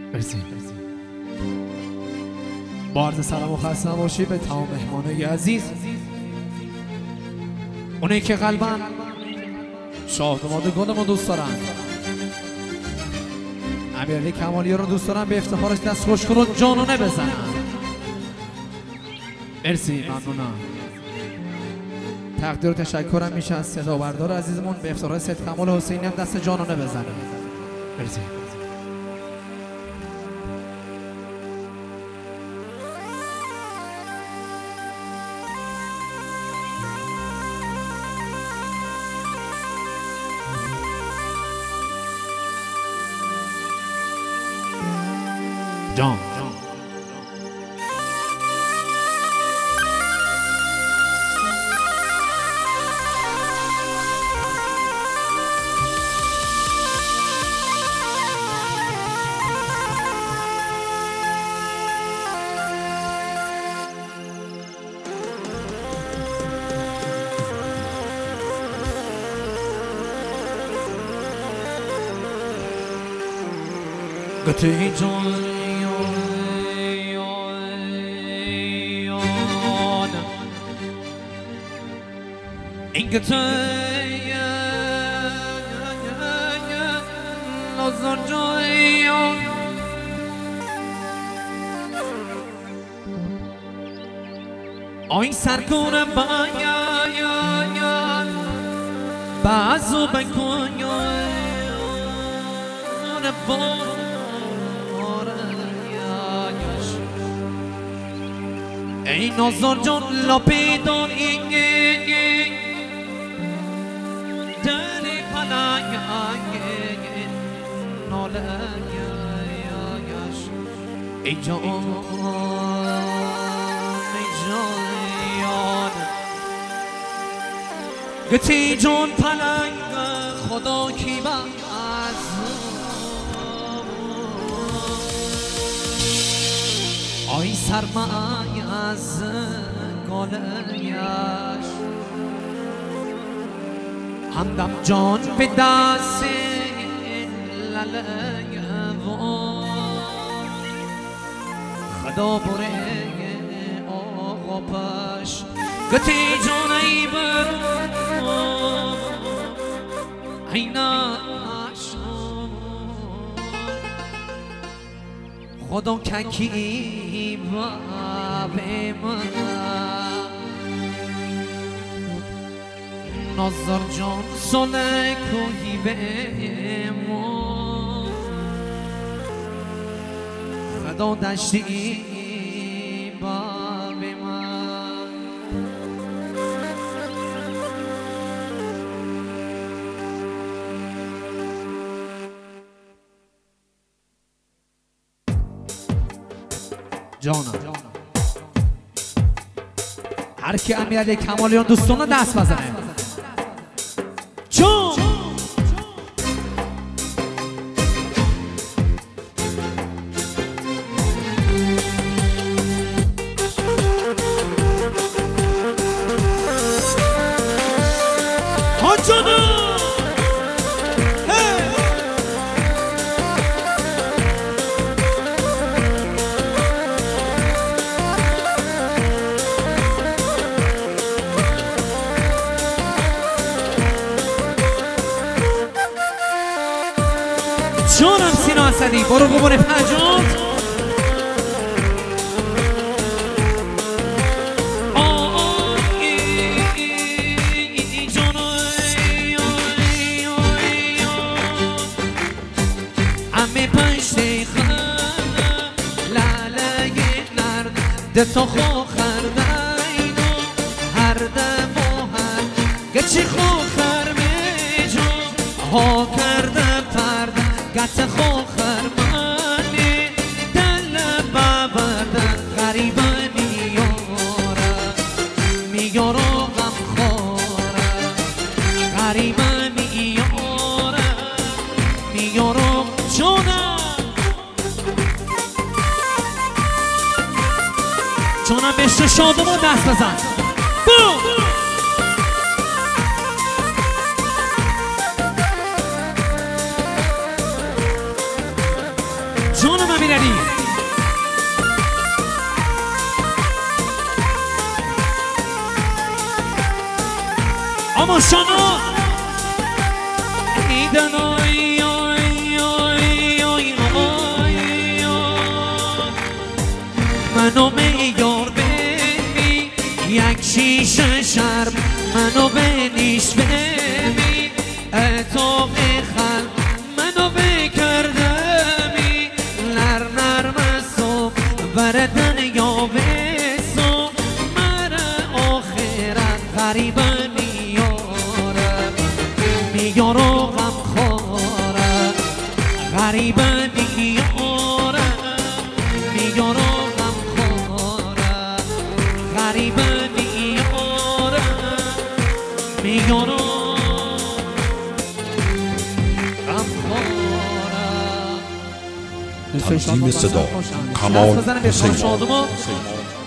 مرسی. با عرض سلام و خسته نباشید به تمام مهمانای عزیز، اونایی که قلباً شاهنامه گل ما دوست دارن، امیرعلی کمالی رو دوست دارن، به افتخارش دست خوش کنن جانانه بزنن. مرسی، ممنونم. تقدیر و تشکرم میشه از صدا بردار عزیزمون، به افتخار سید کمال حسینی هم دست جانانه بزنه. مرسی. جان گتی جان این گتی نازن جان آی سرکونه بایا بازو بکنیو ای نازار جان لاپیدان اینگه دلی پناهی ناله ای جان گتی جان پناهی خدا کی با آی سرمای از گالیش همدم جان به دست لله و خدا بره آقا پش گتی جان ای برو ای ناش خدا ککی به من نازار جان ساله کوهی به ما خدا دشتی با به من جانم هر کی امیرعلی کمالیان دوستانو دست بزنه جان ها جانم جانم سینا اسدی برو قبون پنجات امه پشتی خم لاله نرد دتا خو خردینو هر دم و هر گچی خو خرمی جان ها کرده پرده گت خو خرمانی دل ببرده غریبه میاره غم خوره غریبه میاره جانم بشه شادما دست بزن بوم جانم ماشانا ایدن آی آی آی آی آی منو میار ببین یک شیشه شرم منو بنیش ببین اتاق خل منو بکردمی نر نرمسو بردن یا بسو من آخرت غریبه میارم میارو غم خورم غریبه میارم میارو غم خورم غریبه میارم میارو تنظیم صدا کمال حسین